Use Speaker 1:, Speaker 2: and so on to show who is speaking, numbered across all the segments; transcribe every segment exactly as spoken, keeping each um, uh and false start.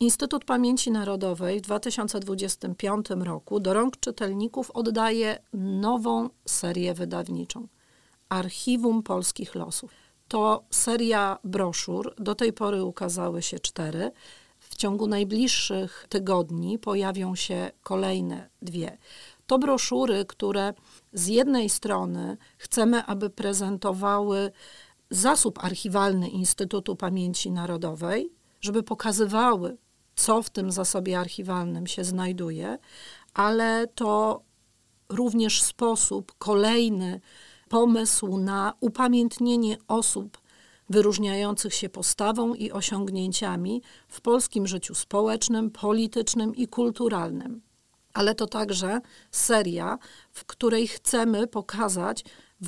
Speaker 1: Instytut Pamięci Narodowej w dwa tysiące dwudziestym piątym roku do rąk czytelników oddaje nową serię wydawniczą. Archiwum Polskich Losów. To seria broszur, do tej pory ukazały się cztery. W ciągu najbliższych tygodni pojawią się kolejne dwie. To broszury, które z jednej strony chcemy, aby prezentowały zasób archiwalny Instytutu Pamięci Narodowej, żeby pokazywały, co w tym zasobie archiwalnym się znajduje, ale to również sposób, kolejny pomysł na upamiętnienie osób wyróżniających się postawą i osiągnięciami w polskim życiu społecznym, politycznym i kulturalnym. Ale to także seria, w której chcemy pokazać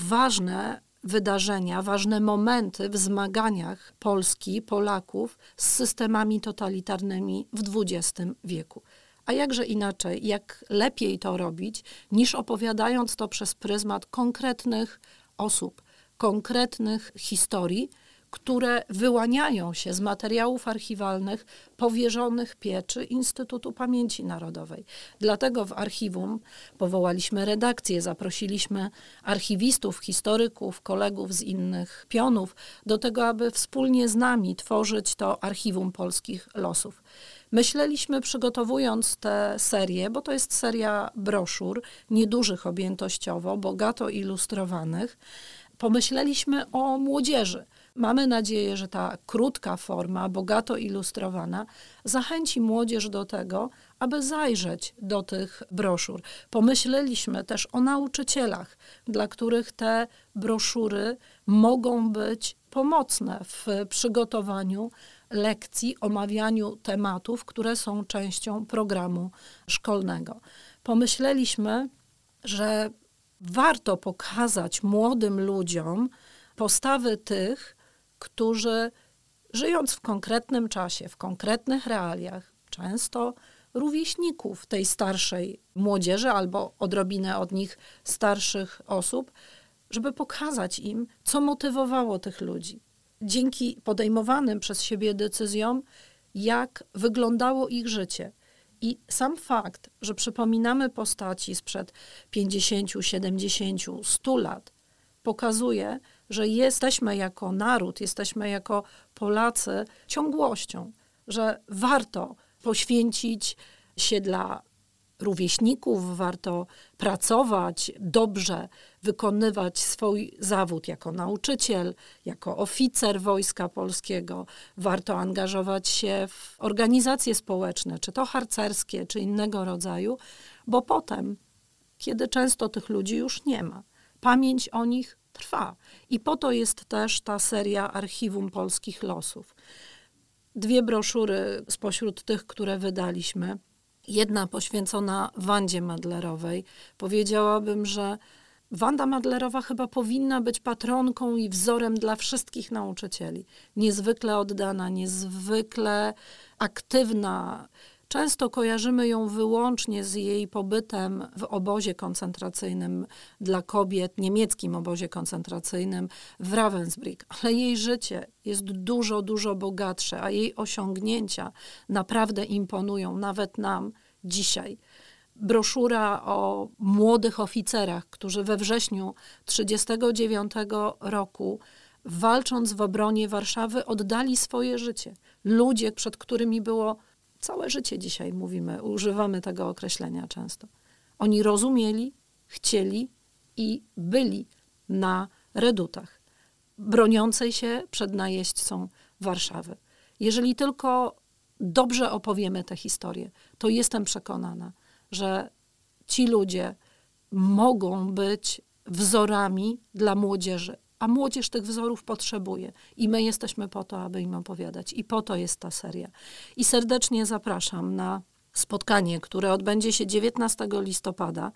Speaker 1: ważne wydarzenia, ważne momenty w zmaganiach Polski, Polaków z systemami totalitarnymi w dwudziestym wieku. A jakże inaczej, jak lepiej to robić, niż opowiadając to przez pryzmat konkretnych osób, konkretnych historii, które wyłaniają się z materiałów archiwalnych powierzonych pieczy Instytutu Pamięci Narodowej. Dlatego w archiwum powołaliśmy redakcję, zaprosiliśmy archiwistów, historyków, kolegów z innych pionów do tego, aby wspólnie z nami tworzyć to Archiwum Polskich Losów. Myśleliśmy, przygotowując tę serię, bo to jest seria broszur, niedużych objętościowo, bogato ilustrowanych, pomyśleliśmy o młodzieży. Mamy nadzieję, że ta krótka forma, bogato ilustrowana, zachęci młodzież do tego, aby zajrzeć do tych broszur. Pomyśleliśmy też o nauczycielach, dla których te broszury mogą być pomocne w przygotowaniu lekcji, omawianiu tematów, które są częścią programu szkolnego. Pomyśleliśmy, że warto pokazać młodym ludziom postawy tych, którzy żyjąc w konkretnym czasie, w konkretnych realiach, często rówieśników tej starszej młodzieży albo odrobinę od nich starszych osób, żeby pokazać im, co motywowało tych ludzi. Dzięki podejmowanym przez siebie decyzjom, jak wyglądało ich życie. I sam fakt, że przypominamy postaci sprzed pięćdziesięciu, siedemdziesięciu, stu lat, pokazuje, że jesteśmy jako naród, jesteśmy jako Polacy ciągłością, że warto poświęcić się dla rówieśników, warto pracować dobrze, wykonywać swój zawód jako nauczyciel, jako oficer Wojska Polskiego. Warto angażować się w organizacje społeczne, czy to harcerskie, czy innego rodzaju, bo potem, kiedy często tych ludzi już nie ma, pamięć o nich trwa. I po to jest też ta seria Archiwum Polskich Losów. Dwie broszury spośród tych, które wydaliśmy. Jedna poświęcona Wandzie Madlerowej. Powiedziałabym, że Wanda Madlerowa chyba powinna być patronką i wzorem dla wszystkich nauczycieli. Niezwykle oddana, niezwykle aktywna. Często kojarzymy ją wyłącznie z jej pobytem w obozie koncentracyjnym dla kobiet, niemieckim obozie koncentracyjnym w Ravensbrück. Ale jej życie jest dużo, dużo bogatsze, a jej osiągnięcia naprawdę imponują nawet nam dzisiaj. Broszura o młodych oficerach, którzy we wrześniu tysiąc dziewięćset trzydziestego dziewiątego roku, walcząc w obronie Warszawy, oddali swoje życie. Ludzie, przed którymi było całe życie, dzisiaj mówimy, używamy tego określenia często. Oni rozumieli, chcieli i byli na redutach, broniącej się przed najeźdźcą Warszawy. Jeżeli tylko dobrze opowiemy tę historię, to jestem przekonana, że ci ludzie mogą być wzorami dla młodzieży, a młodzież tych wzorów potrzebuje i my jesteśmy po to, aby im opowiadać i po to jest ta seria. I serdecznie zapraszam na spotkanie, które odbędzie się dziewiętnastego listopada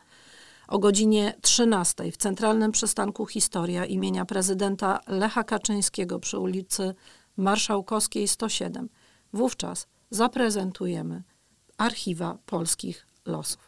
Speaker 1: o godzinie trzynastej w Centralnym Przystanku Historia imienia prezydenta Lecha Kaczyńskiego przy ulicy Marszałkowskiej sto siedem. Wówczas zaprezentujemy archiwa Polskich Losów.